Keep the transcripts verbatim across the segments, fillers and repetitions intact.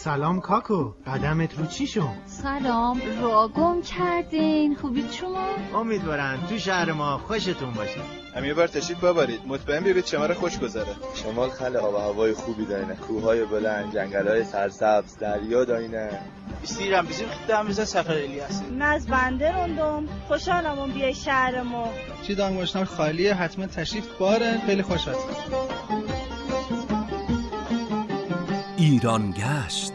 سلام کاکو، قدمت رو چی شد؟ سلام، را گم کردین. خوبید شما؟ امیدوارم تو شهر ما خوشتون باشه. هم یه بار تشریف ببرید، مطمئن بیایید شمال خوش گذره. شمال خیلی آب و هوای خوبی داره، کوههای بلند، جنگل‌های سرسبز، دریا داره. استیرم bizim خدامıza سفر الیاس. ناز بنده روندم، خوشحالم اون بیای شهر ما. چی دانگوشنار خالیه، حتما تشریف باره، خیلی خوش هست. ایران گشت.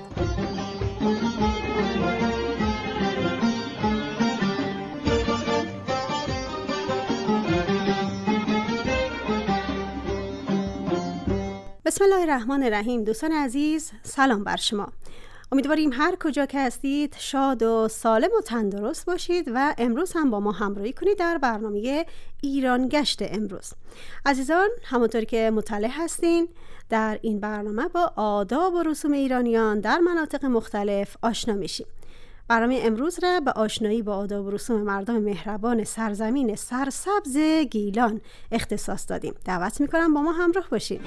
بسم الله الرحمن الرحیم. دوستان عزیز، سلام بر شما. امیدواریم هر کجا که هستید شاد و سالم و تندرست باشید و امروز هم با ما همراهی کنید در برنامه ایران گشت امروز. عزیزان، همونطور که مطلع هستین در این برنامه با آداب و رسوم ایرانیان در مناطق مختلف آشنا میشیم. برنامه امروز را به آشنایی با آداب و رسوم مردم مهربان سرزمین سرسبز گیلان اختصاص دادیم. دعوت میکنم با ما همراه باشید.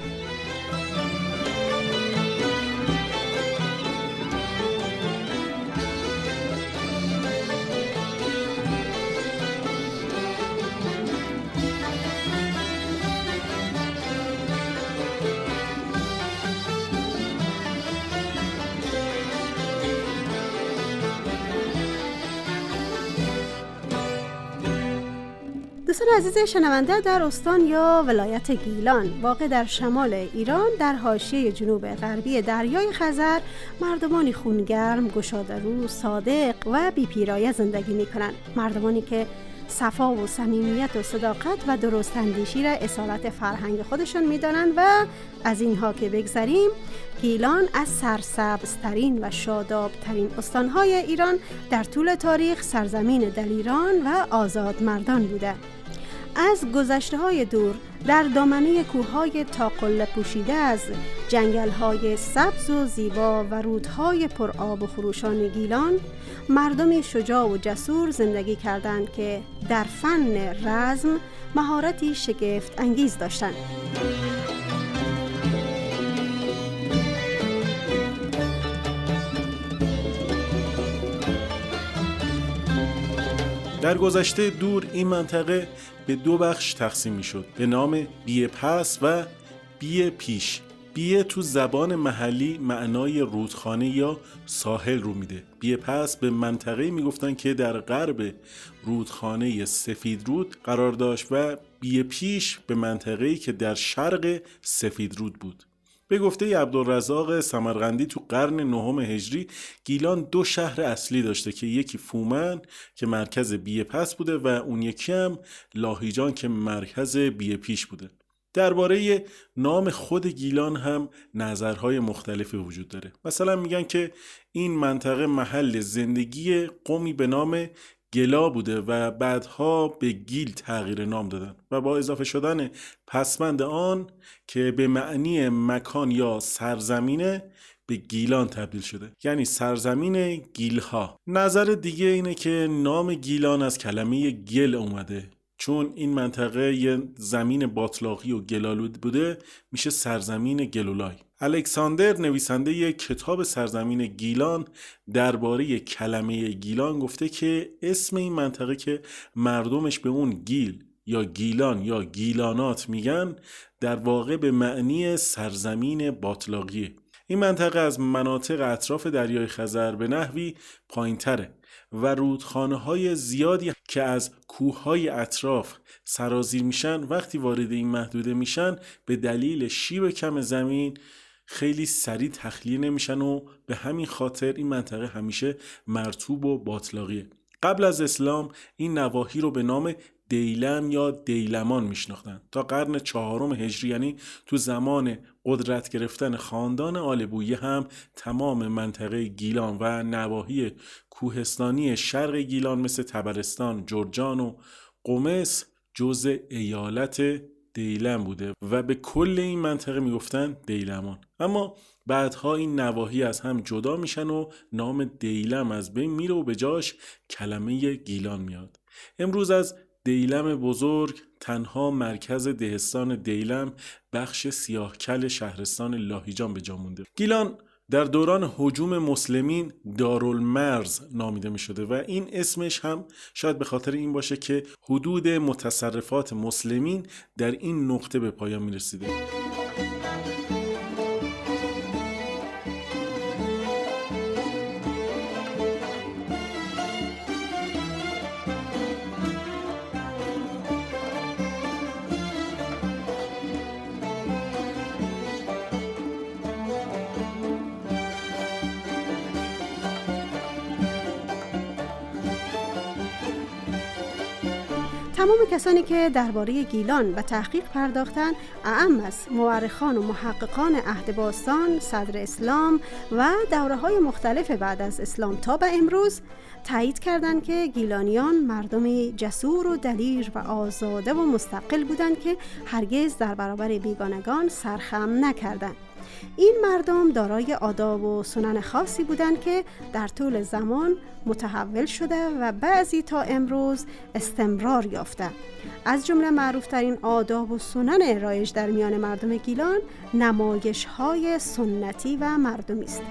دوستان عزیز شنونده، در استان یا ولایت گیلان واقع در شمال ایران در حاشیه جنوب غربی دریای خزر مردمانی خونگرم، گشاده‌رو، صادق و بی‌پیرایه زندگی می‌کنند. مردمانی که صفا و صمیمیت و صداقت و درست اندیشی را اصالت فرهنگ خودشان می‌دانند و از اینها که بگذریم، گیلان از سرسبزترین و شادابترین استان‌های ایران در طول تاریخ سرزمین دلیران و آزادمردان بوده. از گذشته‌های دور در دامنه کوه‌های تاقله پوشیده از جنگل‌های سبز و زیبا و رودهای پرآب و خروشان گیلان، مردم شجاع و جسور زندگی کردند که در فن رزم مهارتی شگفت انگیز داشتند. در گذشته دور این منطقه به دو بخش تقسیم می شد به نام بیه پس و بیه پیش. بیه تو زبان محلی معنای رودخانه یا ساحل رو میده. بیه پس به منطقه می گفتن که در غرب رودخانه سفیدرود قرار داشت و بیه پیش به منطقه‌ای که در شرق سفیدرود بود. به گفته عبدالرزاق سمرقندی تو قرن نهم هجری گیلان دو شهر اصلی داشته که یکی فومن که مرکز بیه پس بوده و اون یکی هم لاهیجان که مرکز بیه پیش بوده. درباره نام خود گیلان هم نظرهای مختلفی وجود داره. مثلا میگن که این منطقه محل زندگی قومی به نام گلا بوده و بعدها به گیل تغییر نام دادن و با اضافه شدن پسوند آن که به معنی مکان یا سرزمینه به گیلان تبدیل شده، یعنی سرزمین گیلها. نظر دیگه اینه که نام گیلان از کلمه گل اومده، چون این منطقه یه زمین باتلاقی و گلالود بوده میشه سرزمین گلولای. الکساندر نویسنده یک کتاب سرزمین گیلان درباره کلمه گیلان گفته که اسم این منطقه که مردمش به اون گیل یا گیلان یا گیلانات میگن در واقع به معنی سرزمین باتلاقیه. این منطقه از مناطق اطراف دریای خزر به نحوی پایین‌تره و رودخانه‌های زیادی که از کوه‌های اطراف سرازیر میشن وقتی وارد این محدوده میشن به دلیل شیب کم زمین خیلی سریع تخلیه نمیشن و به همین خاطر این منطقه همیشه مرطوب و باتلاقیه. قبل از اسلام این نواحی رو به نام دیلم یا دیلمان میشناختن. تا قرن چهارم هجری، یعنی تو زمان قدرت گرفتن خاندان آل بویه، هم تمام منطقه گیلان و نواحی کوهستانی شرق گیلان مثل طبرستان، جرجان و قمص جزء ایالت دیلم بوده و به کل این منطقه میگفتن دیلمان. اما بعدها این نواحی از هم جدا میشن و نام دیلم از بین میره و به جاش کلمه گیلان میاد. امروز از دیلم بزرگ تنها مرکز دهستان دیلم بخش سیاهکل شهرستان لاهیجان به جا مونده. گیلان در دوران هجوم مسلمین دارالمرز نامیده می شده و این اسمش هم شاید به خاطر این باشه که حدود متصرفات مسلمین در این نقطه به پایان می رسیده. تمام کسانی که درباره گیلان به تحقیق پرداختند، اعم از مورخان و محققان عهد باستان، صدر اسلام و دوره‌های مختلف بعد از اسلام تا به امروز، تایید کردند که گیلانیان مردمی جسور و دلیر و آزاده و مستقل بودند که هرگز در برابر بیگانگان سرخم نکردند. این مردم دارای آداب و سنن خاصی بودند که در طول زمان متحول شده و بعضی تا امروز استمرار یافته. از جمله معروفترین آداب و سنن رایج در میان مردم گیلان نمایش‌های سنتی و مردمی است.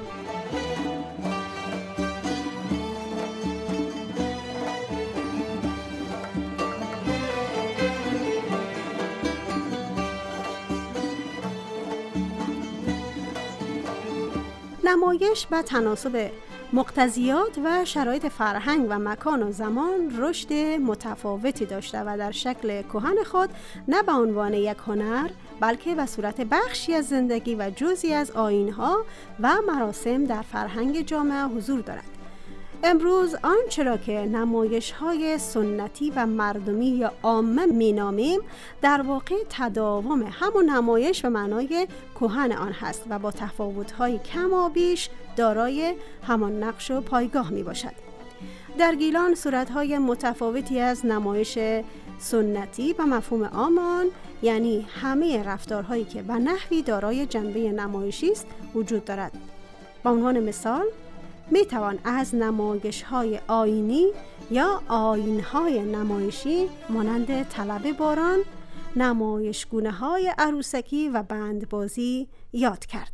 نمایش به تناسب مقتضیات و شرایط فرهنگ و مکان و زمان رشد متفاوتی داشته و در شکل کهن خود نه به عنوان یک هنر بلکه به صورت بخشی از زندگی و جزئی از آیین‌ها و مراسم در فرهنگ جامعه حضور دارد. امروز آنچه را که نمایش‌های سنتی و مردمی یا عامه می‌نامیم در واقع تداوم همون نمایش به معنای کهن آن هست و با تفاوت‌های کم و بیش دارای همان نقش و پایگاه میباشد. در گیلان صورت‌های متفاوتی از نمایش سنتی و مفهوم عام آن، یعنی همه رفتارهایی که به نحوی دارای جنبه نمایشی است وجود دارد. به عنوان مثال می توان از نمایش‌های آیینی یا آیین‌های نمایشی مانند طلب باران، نمایشگونه‌های عروسکی و بندبازی یاد کرد.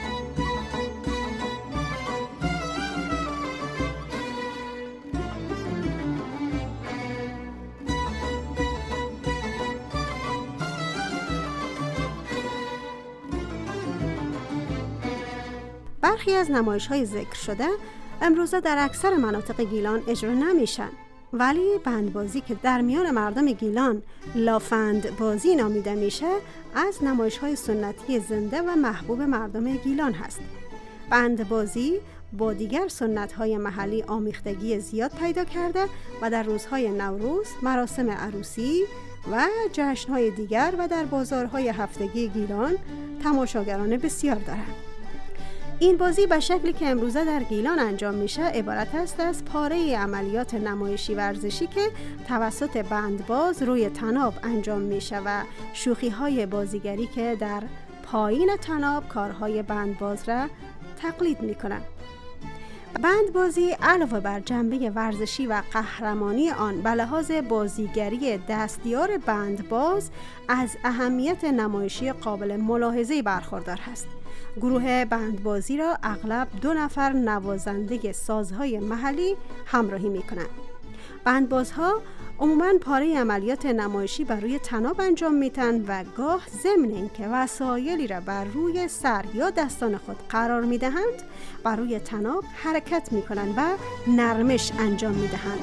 برخی از نمایش‌های ذکر شده امروزه در اکثر مناطق گیلان اجرا نمیشن، ولی بندبازی که در میان مردم گیلان لافند بازی نامیده میشه از نمایش‌های سنتی زنده و محبوب مردم گیلان هست. بندبازی با دیگر سنت‌های محلی آمیختگی زیاد پیدا کرده و در روزهای نوروز، مراسم عروسی و جشن‌های دیگر و در بازارهای هفتگی گیلان تماشاگران بسیار دارند. این بازی به شکلی که امروزه در گیلان انجام میشه عبارت است از پاره عملیات نمایشی ورزشی که توسط بندباز روی طناب انجام میشه و شوخی‌های بازیگری که در پایین طناب کارهای بندباز را تقلید میکنن. بندبازی علاوه بر جنبه ورزشی و قهرمانی آن به لحاظ بازیگری دستیار بندباز از اهمیت نمایشی قابل ملاحظه‌ای برخوردار است. گروه بندبازی را اغلب دو نفر نوازنده سازهای محلی همراهی می‌کنند. بندبازها عموماً پاره عملیات نمایشی بر روی طناب انجام میدن و گاه ضمن اینکه وسایلی را بر روی سر یا دستان خود قرار میدهند، بر روی طناب حرکت میکنند و نرمش انجام میدهند.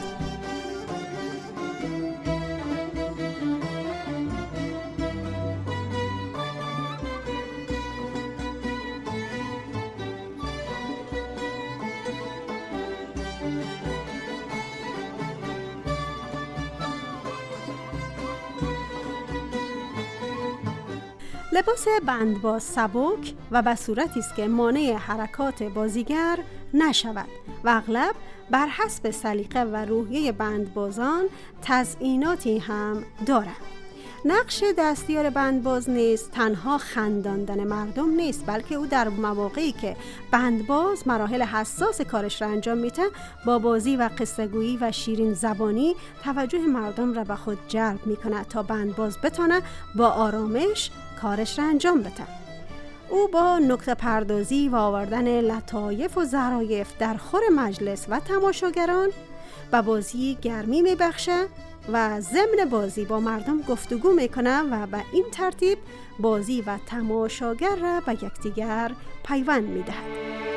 لباس بندباز سبک و به صورتی است که مانع حرکات بازیگر نشود و اغلب بر حسب سلیقه و روحیه بندبازان تزییناتی هم دارد. نقش دستیار بندباز نیست تنها خنداندن مردم نیست، بلکه او در مواقعی که بندباز مراحل حساس کارش را انجام میده با بازی و قصه‌گویی و شیرین زبانی توجه مردم را به خود جلب میکنه تا بندباز بتونه با آرامش کارش را انجام بده. او با نکته پردازی و آوردن لطایف و ظرایف در خور مجلس و تماشاگران به بازی گرمی میبخشه و ضمن بازی با مردم گفتگو میکنه و به این ترتیب بازی و تماشاگر را به یکدیگر پیوند میدهد.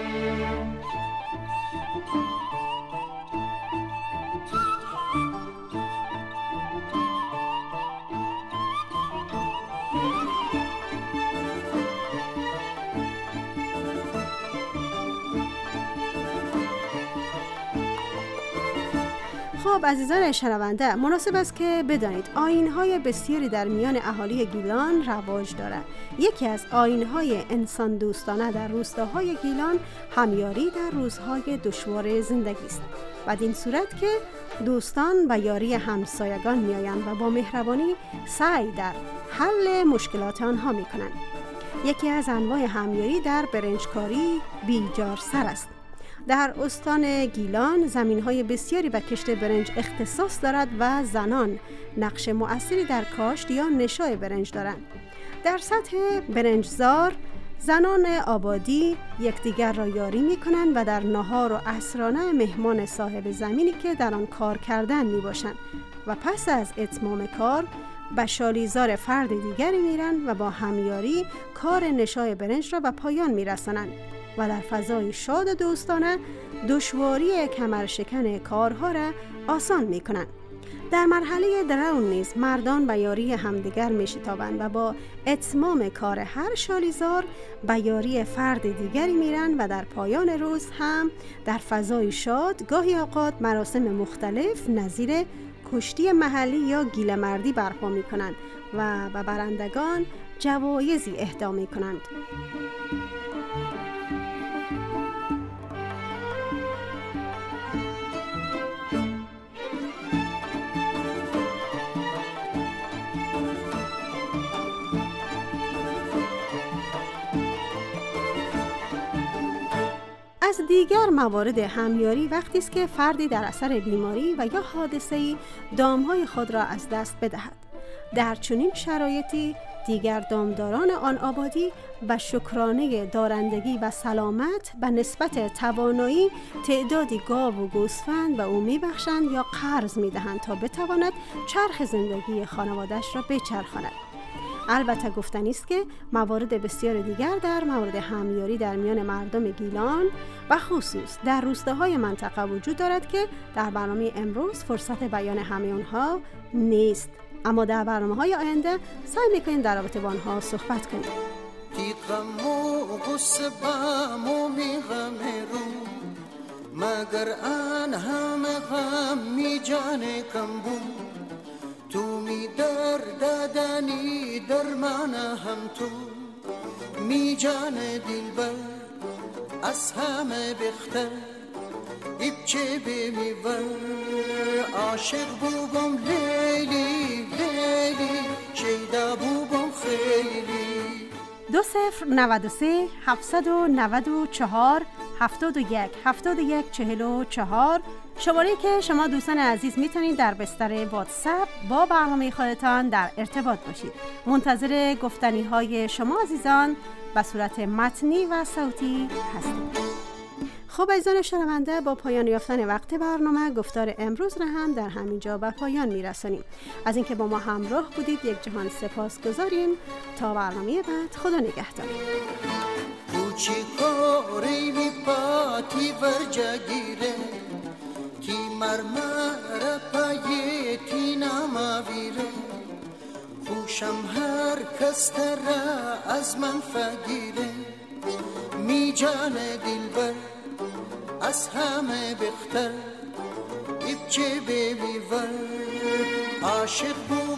خب عزیزان شنونده، مناسب است که بدانید آیین‌های بسیاری در میان اهالی گیلان رواج دارد. یکی از آیین‌های انسان دوستانه در روستاهای گیلان همیاری در روزهای دشوار زندگی است. بدین صورت که دوستان به یاری همسایگان میآیند و با مهربانی سعی در حل مشکلات آنها میکنند. یکی از انواع همیاری در برنجکاری بیجار سر است. در استان گیلان زمین‌های بسیاری به کشت برنج اختصاص دارد و زنان نقش مؤثری در کاشت یا نشای برنج دارند. در سطح برنجزار زنان آبادی یکدیگر را یاری می‌کنند و در نهار و عصرانه مهمان صاحب زمینی که در آن کار کردن میباشند و پس از اتمام کار به شالیزار فرد دیگری میرند و با همیاری کار نشای برنج را به پایان میرسانند و در فضای شاد و دوستانه دشواری کمرشکن کارها را آسان می کنند. در مرحله درون نیز مردان به یاری همدیگر می شتابند و با اتمام کار هر شالیزار به یاری فرد دیگری میرند و در پایان روز هم در فضای شاد گاهی اوقات مراسم مختلف نظیر کشتی محلی یا گیل مردی برپا می کنند و به برندگان جوایزی اهدا می کنند. از دیگر موارد همیاری وقتی است که فردی در اثر بیماری و یا حادثه‌ای دامهای خود را از دست بدهد. در چنین شرایطی دیگر دامداران آن آبادی به شکرانه دارندگی و سلامت به نسبت توانایی تعدادی گاو و گوسفند به او میبخشند یا قرض میدهند تا بتواند چرخ زندگی خانواده‌اش را بچرخاند. البته گفتنی است که موارد بسیار دیگر در مورد همیاری در میان مردم گیلان و خصوص در روستاهای منطقه وجود دارد که در برنامه امروز فرصت بیان همه آنها نیست، اما در برنامه‌های آینده سعی می‌کنیم در رابطه با آنها صحبت کنیم. غم و غصه غم و غم رو مگر آن همه غم می جان کم بود تو می در دادنی در من هم تو می جان دلبر از همه بختر ایچه بمی ور عاشق بوبم لیلی لیلی شیدا بوبم خیلی. دو صفر نود و سه هفتصد و نود و چهار هفتاد و یک هفتاد و یک چهل و چهار شماره‌ای که شما دوستان عزیز میتونید در بستر واتساپ با برنامه خودتان در ارتباط باشید. منتظر گفتنی های شما عزیزان به صورت متنی و صوتی هستیم. خب عزیزان شنونده، با پایان یافتن وقت برنامه گفتار امروز را هم در همینجا به پایان میرسانیم. از اینکه با ما همراه بودید یک جهان سپاس گذاریم. تا برنامه بعد، خدا نگهدار. کوچی کاری بی پاتی ورجگیره کی مرمر پایی تی نماویره خوشم هر کس تره از من فگیره می جان دلبر از همه بختر ایچه بیمی ور عاشق بود